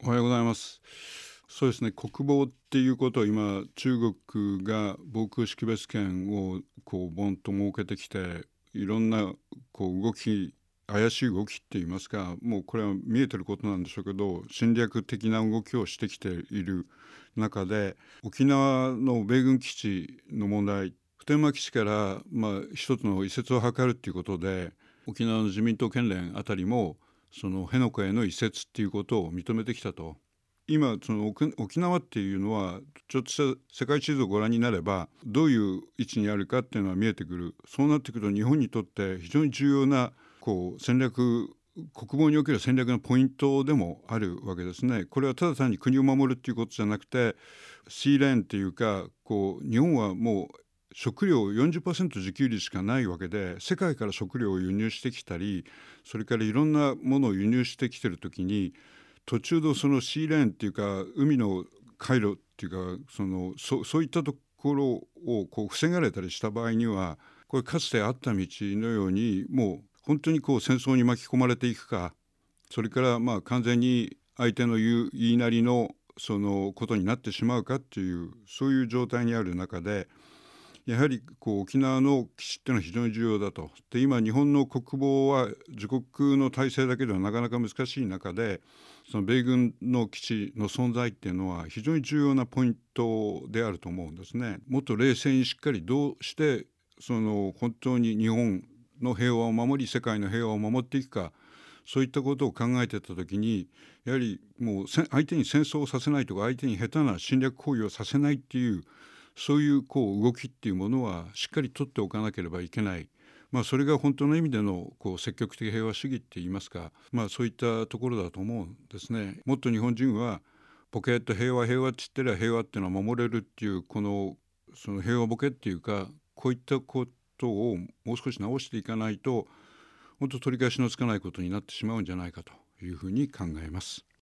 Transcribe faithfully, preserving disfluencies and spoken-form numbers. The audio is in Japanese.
おはようございます。そうですね、国防っていうことを今中国が防空識別圏をこうボンと設けてきて、いろんなこう動き怪しい動きって言いますか、もうこれは見えてることなんでしょうけど、侵略的な動きをしてきている中で、沖縄の米軍基地の問題、普天間基地からまあ一つの移設を図るっていうことで、沖縄の自民党県連あたりもその辺野古への移設っていうことを認めてきたと。今その 沖, 沖縄っていうのはちょっとした世界地図をご覧になればどういう位置にあるかっていうのは見えてくる。そうなってくると日本にとって非常に重要なこう戦略、国防における戦略のポイントでもあるわけですね。これはただ単に国を守るっていうことじゃなくて、シーレーンっていうか、こう日本はもう食料よんじゅっパーセント自給率しかないわけで、世界から食料を輸入してきたり、それからいろんなものを輸入してきてるときに、途中のそのシーレーンっていうか海の回路っていうか、その そ, そういったところをこう防がれたりした場合には、これかつてあった道のようにもう本当にこう戦争に巻き込まれていくか、それからまあ完全に相手の言う言いなりのそのことになってしまうかっていう、そういう状態にある中で、やはりこう沖縄の基地っていうのは非常に重要だと。で今日本の国防は自国の体制だけではなかなか難しい中で、その米軍の基地の存在っていうのは非常に重要なポイントであると思うんですね。もっと冷静にしっかりどうしてその本当に日本の平和を守り世界の平和を守っていくか、そういったことを考えていたときに、やはりもう相手に戦争をさせないとか、相手に下手な侵略行為をさせないっていう、そういうこう動きっていうものはしっかり取っておかなければいけない。まあ、それが本当の意味でのこう積極的平和主義って言いますか、まあ、そういったところだと思うんですね。もっと日本人はポケット平和平和って言ってりゃ平和っていうのは守れるっていう、このその平和ボケっていうか、こういったことをもう少し直していかないと、本当取り返しのつかないことになってしまうんじゃないかというふうに考えます。